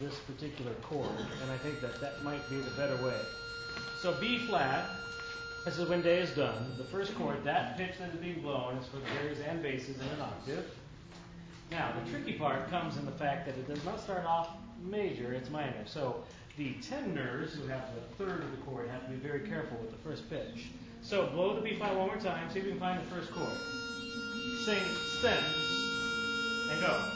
this particular chord, and I think that might be the better way. So B flat, this is when day is done. The first chord, that pitch that is being blown, is for the barries and basses in an octave. Now, the tricky part comes in the fact that it does not start off major, it's minor. So the tenors, who have the third of the chord, have to be very careful with the first pitch. So blow the B flat one more time, see if you can find the first chord. Sing sense, and go.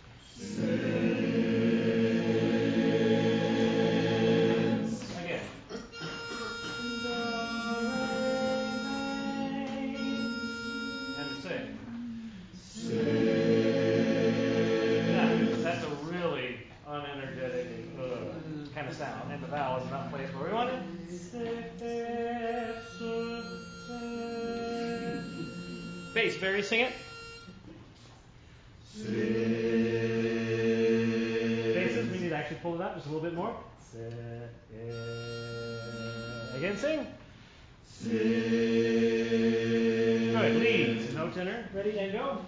Again. And sing. Now, that's a really unenergetic kind of sound, and the vowel is not placed where we want it. Bass, Barry, sing it. Basses, we need to actually pull it up just a little bit more. Again, sing. Good, leads, no tenor. Ready, and go.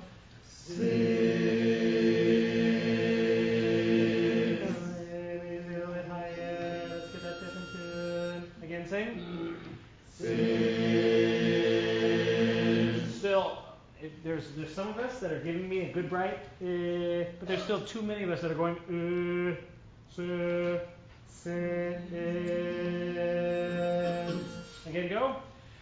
A little bit higher. Let's get that different tune. Again, sing. Still, there's some of us that are giving me a good bright, but there's still too many of us that are going, again, go.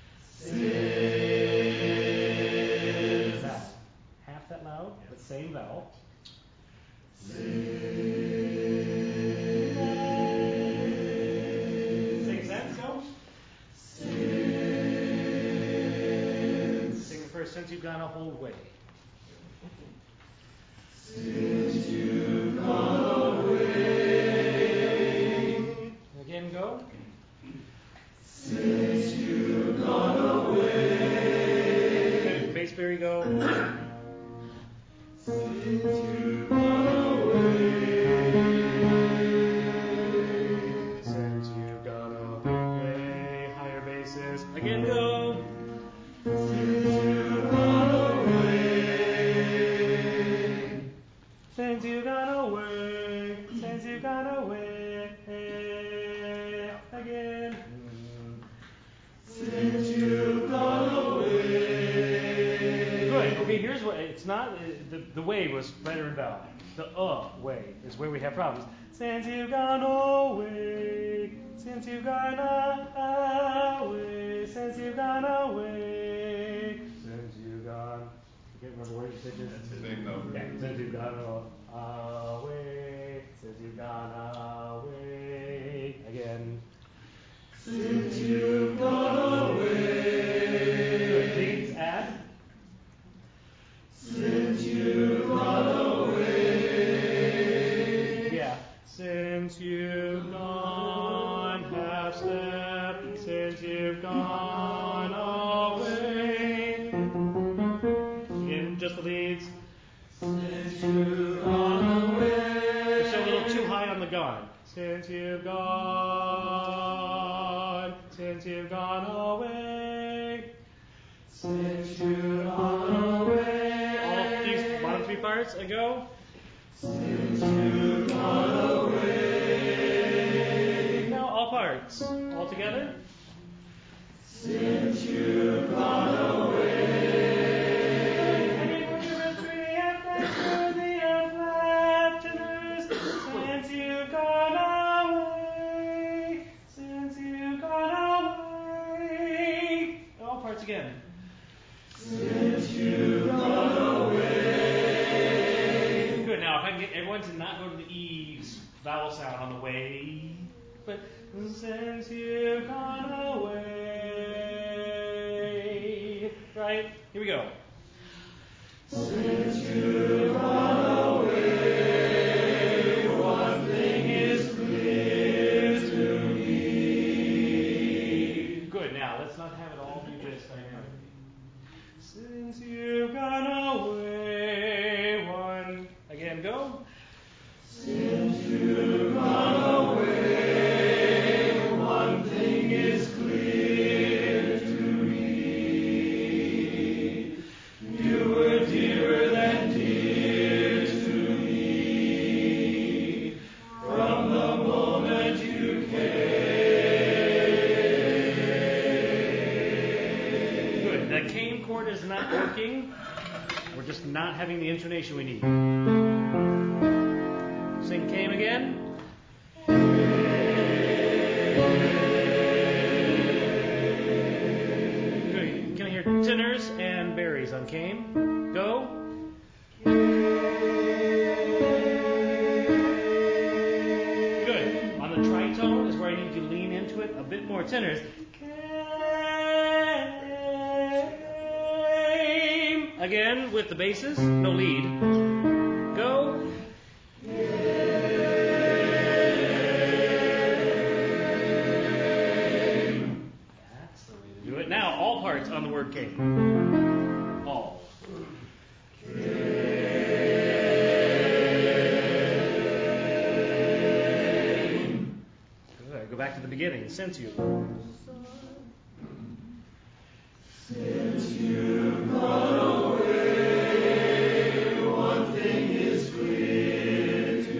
Vowel. Half that loud, but same vowel. Sing sense, go. Sing the first since you've gone a whole way. Since you've gone away. Again, go. Since you've gone away. Bass, Barry, go. Since you've gone away. Since you've gone away. Higher basses. Again, go. Since you've gone away. Since you've gone away. Since you've gone away. Again. Since you've gone away. Good. Okay, here's what it's not. The way was better in vowel. The way is where we have problems. Since you've gone away. Since you've gone away. Since you've gone away. Since you've gone. I can't remember where you said this. That's the big note. Yeah. Since you've gone away. Since you've gone away. Again. Since you've gone away. Please add. Since you've gone away. Yeah. Since you've gone half step. Since you've gone away. Again, just the leads. Since you've gone away. We're still a little too high on the gone. Since you've gone. Since you've gone away. Since you've gone away. All these bottom three parts, and go. Since you've gone away. Now all parts. All together. Since you've gone away. Since you've gone away. Since you've gone away. All parts again. Since you've gone away. Good. Now, if I can get everyone to not go to the E vowel sound on the way, but since you've gone away. Right? Here we go. Since you've gone away, one thing is clear to me. Good. Now, let's not have it all be this dynamic. Since you've gone away, one. Again, go. Since you've gone away, one thing is clear to me. You were dearer than dear. chord is not working. We're just not having the intonation we need. Sing came again. Good. Can I hear tenors and baries on came? Go. Good. On the tritone is where I need you to lean into it a bit more. Tenors. Again with the basses, no lead. Go. That's the way to do it. Now, all parts on the word came. All. Good. Go back to the beginning. Since you. Since you've gone away, one thing is clear to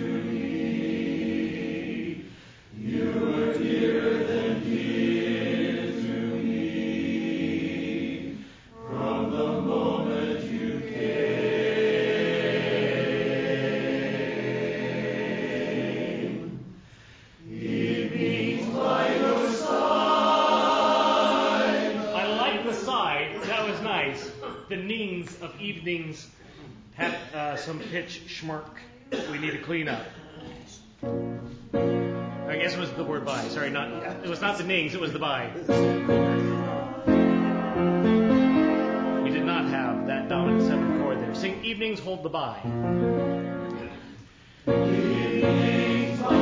me. You are dearer than dear to me. From the moment you came, evenings by your side. I like the side. That was nice. The nings of evenings have some pitch schmark we need to clean up. I guess it was the word by. Sorry, it was not the nings, it was the by. We did not have that dominant seventh chord there. Sing evenings, hold the by. Evenings by.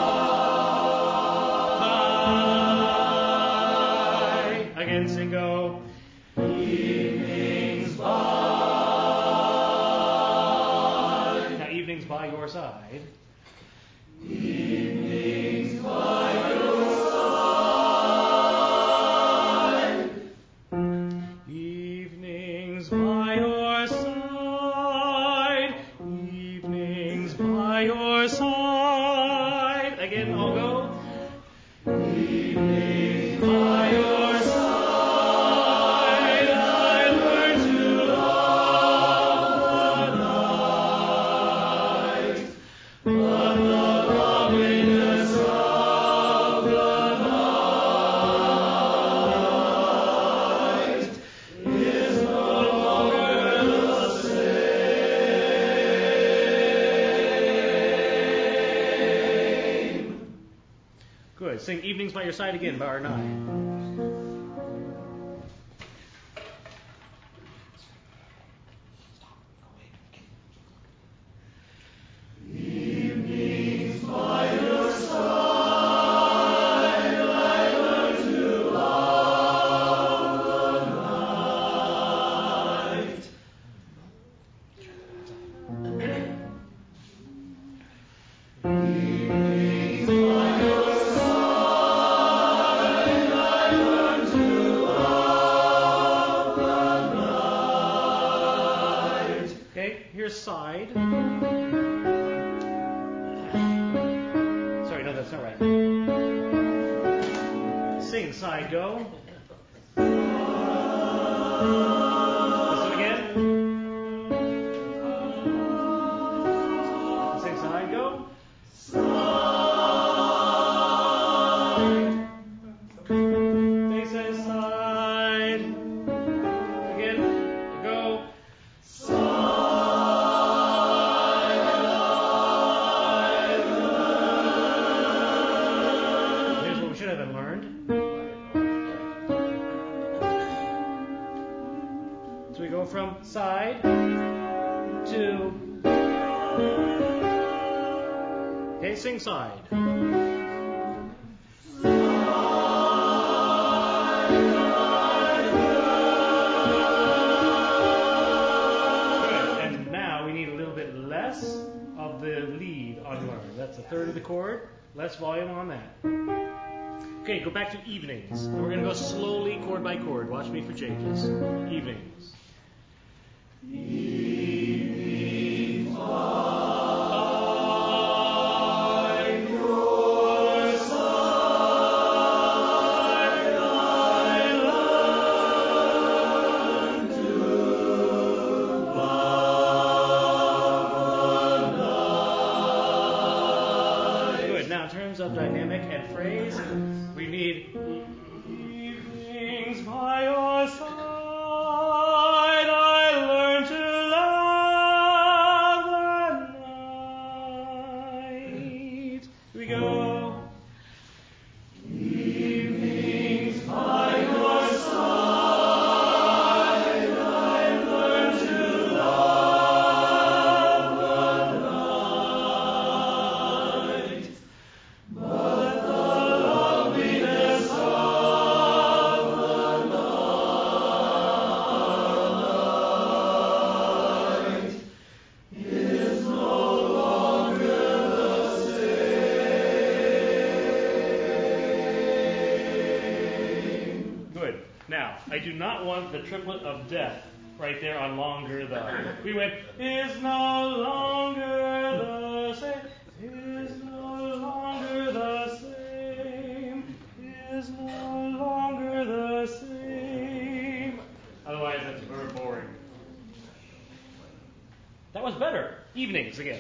Again, sing go. Evenings by. Now, evenings by your side. Evenings by your side. Evenings by your side. Evenings by your side. Again, I'll go. Evenings by your side. Sing evenings by your side again, bar 9. Evenings by your side, I learn to love the night. Evenings by your side. Sorry, no, that's not right. Sing side, go. Listen again. Sing side, go. Side. Sing side. Again, go. From side to, okay, sing side. Good. And now we need a little bit less of the lead on learn. That's a third of the chord. Less volume on that. Okay, go back to evenings. And we're going to go slowly chord by chord. Watch me for changes. Evenings. Evenings by your side, I learn to terms of dynamic and phrase, we need evenings by your side. I learned to love the night. Here we go. Evenings by your side, I learned to love the night. But the loveliness of the night is no longer the same. Good. Now, I do not want the triplet of death right there on longer the. We went, is no longer the same, is no longer the same, is no longer the same. Otherwise, that's very boring. That was better. Evenings again.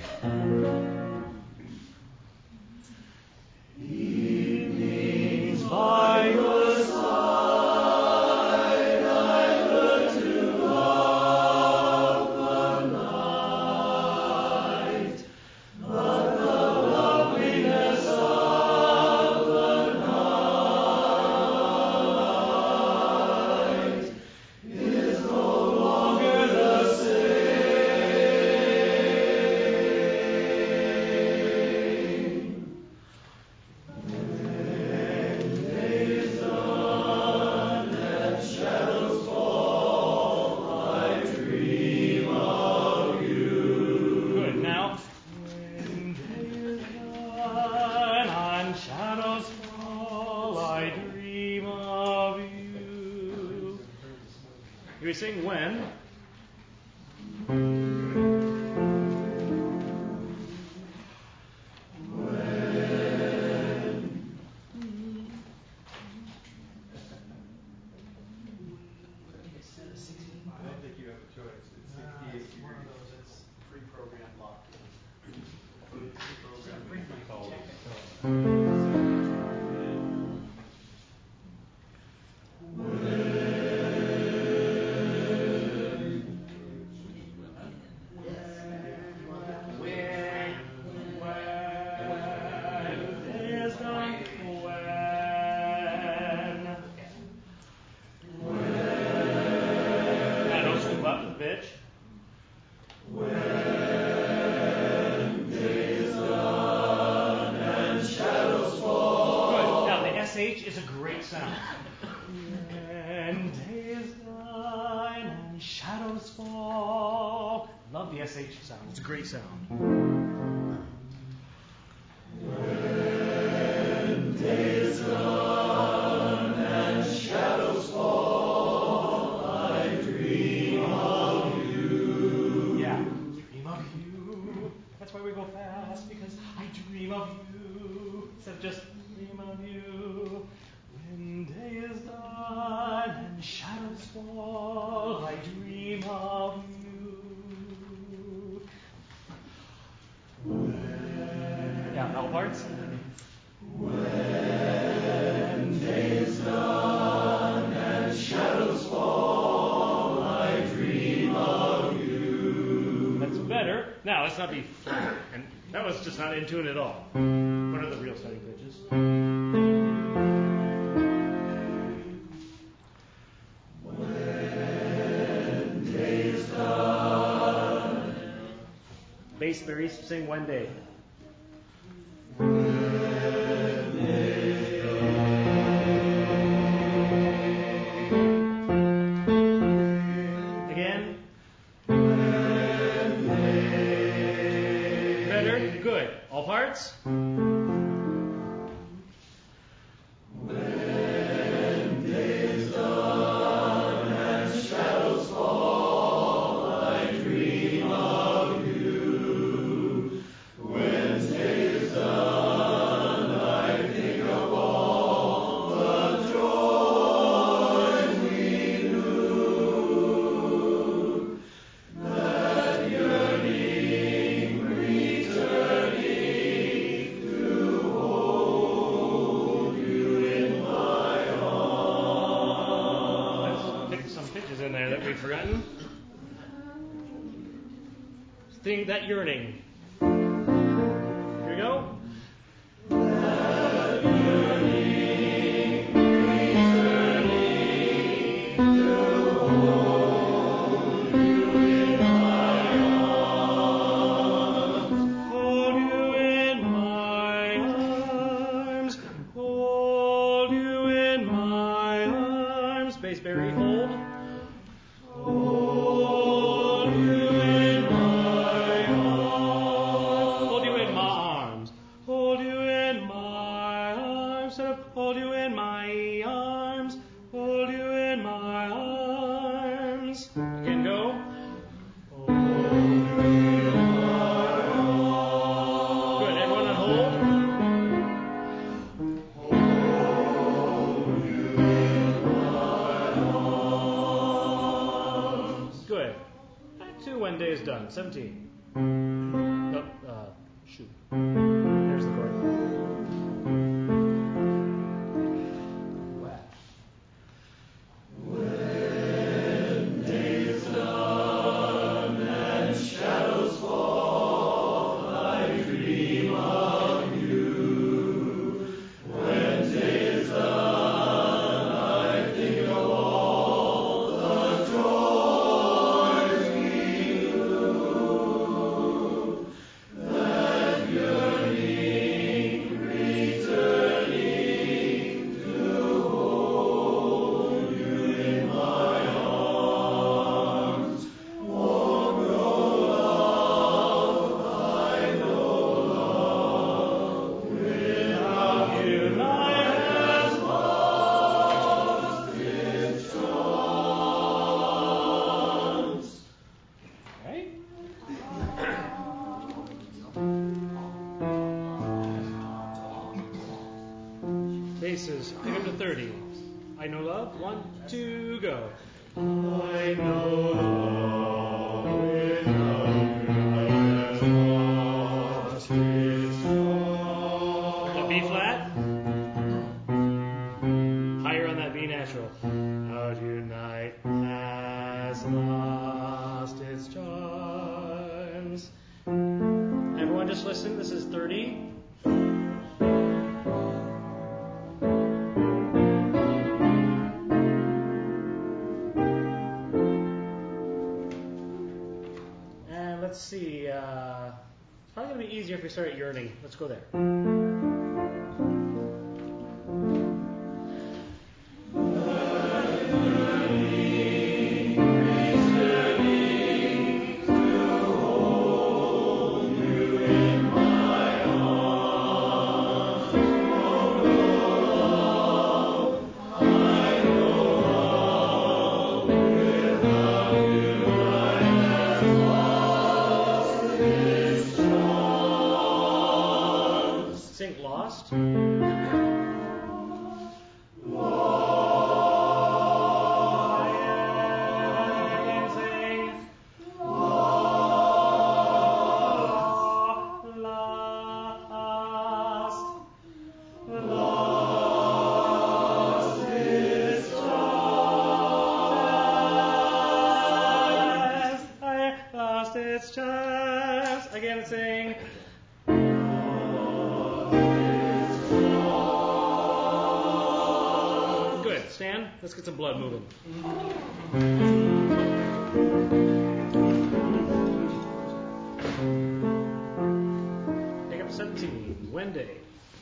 Evenings by your side, I learned to love the night. But the loveliness of the night is no longer the same. When day is done and shadows fall, I dream of you. Good. Now, when day is done and shadows fall, I dream of you. You were saying when? I don't think you have a choice. It's 68 degrees. It's pre-programmed lock. Don't scoop up, bitch. Good. Now the SH is a great sound. When day is done and shadows fall. Love the SH sound. It's a great sound. When day is done and shadows fall, I dream of you. Yeah, dream of you. That's why we go fast, because I dream of you. Instead of just dream of you. When day is done and shadows fall, I dream of you. Yeah, all parts. When day is done and shadows fall, I dream of you. That's better. Now let's not be flat. And that was just not in tune at all. What are the real starting pitches? When day is done. Bass theory, sing one day. Again. Better? Good. All parts? When forgotten? Sing that yearning. Here we go. Spaceberry, hold. Hold you in my arms. Hold you in my arms. Hold you in my arms. Hold you in my arms. Hold you in my arms. Again, go. Hold you in my arms. Good. Everyone on hold. Good. Back to when day is done. 17. Oh, shoot. There's the chord. When day is done and shadows fall, I dream of you. When day is done, I think of all the joys we knew. That yearning returning to hold you in my arms. Won't know love, I know love. Without you, life has lost its charms. Right? Bases, pick up to 30. I know love. 1, 2, go. I know love. Without you, life has lost its charms. That B flat. Higher on that B natural. Out you night has lost its charms. Everyone just listen. This is 30. And let's see. It's probably going to be easier if we start at yearning. Let's go there. Sing lost. Lost its charms. Again, sing. Good. Stand. Let's get some blood moving. Take up 17. Wendy.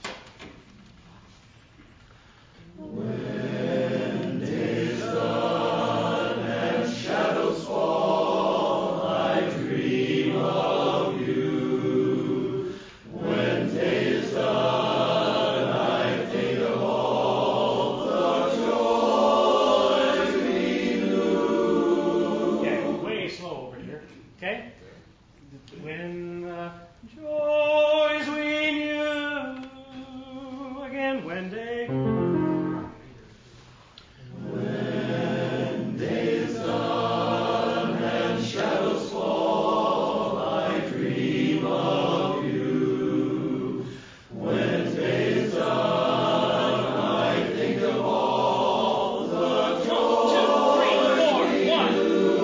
When day is done and shadows fall, I dream of you. When day is done, I think of all the joys we knew. Okay, way slow over here. Okay? When the joys we knew. Again, when day. When day is done and shadows fall, I dream of you. When day is done, I think of all the joys. 1, 2, 3, 4, 1.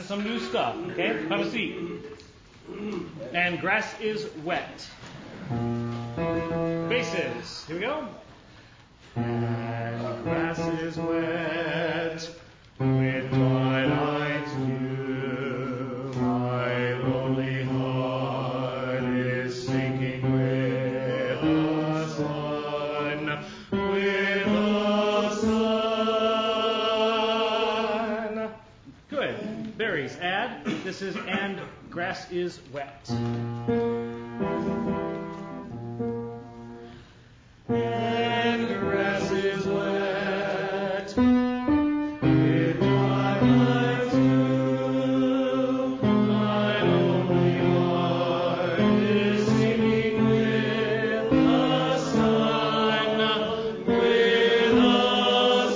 some new stuff. Okay? Have a seat. And grass is wet. Bases. Here we go. And grass is wet with twilight's dew. My lonely heart is sinking with the sun. With the sun. Good. Berries. Add. This is and grass is wet. And grass is wet with twilight's dew. My lonely heart is sinking with the sun. With the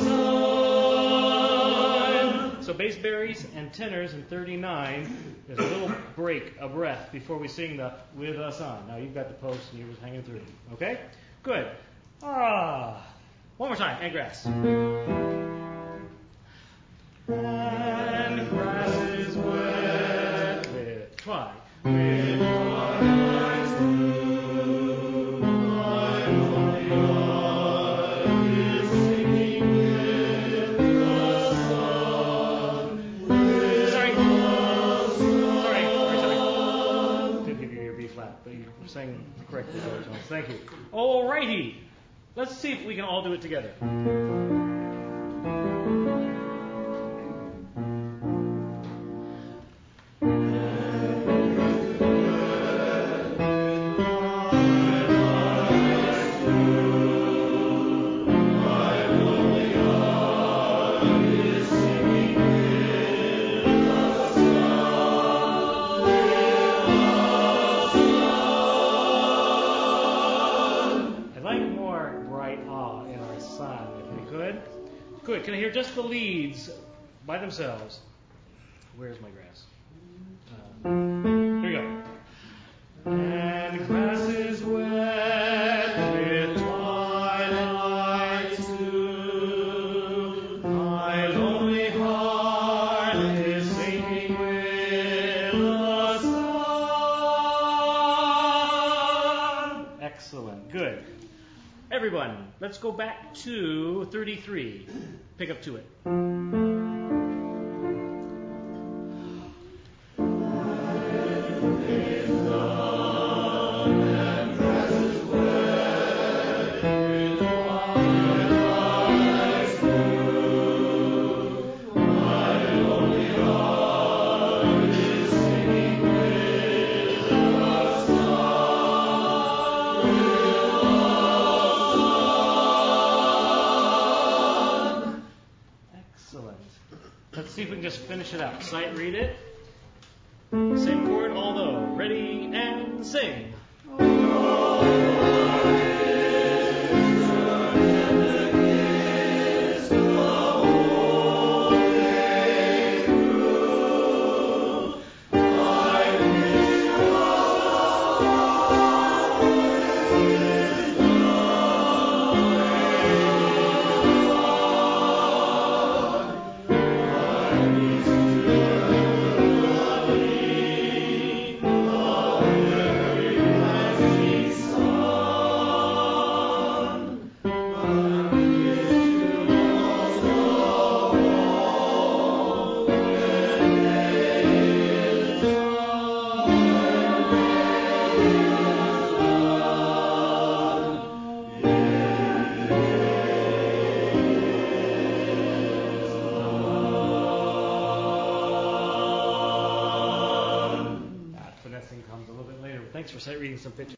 sun. So bass berries and tenors in 39. There's a little break, a breath, before we sing the with the sun. Now you've got the post and you're just hanging through. Okay? Good. One more time. And grass. And grass is wet with twi. With twilight's dew. My lonely heart is singing with the sun. Sorry. Did give you your B flat, but you were saying correctly, Jones. Thank you. All righty. Let's see if we can all do it together. Good. Can I hear just the leads by themselves? Where's my grass? Here we go. And grass is wet with twilight's dew. My lonely heart is sinking with the sun. Excellent. Good. Everyone, let's go back to 33. Pick up to it. Let's see if we can just finish it out. Sight read it. Same chord, although. Ready and sing. Comes a little bit later. Thanks for sight reading some pictures.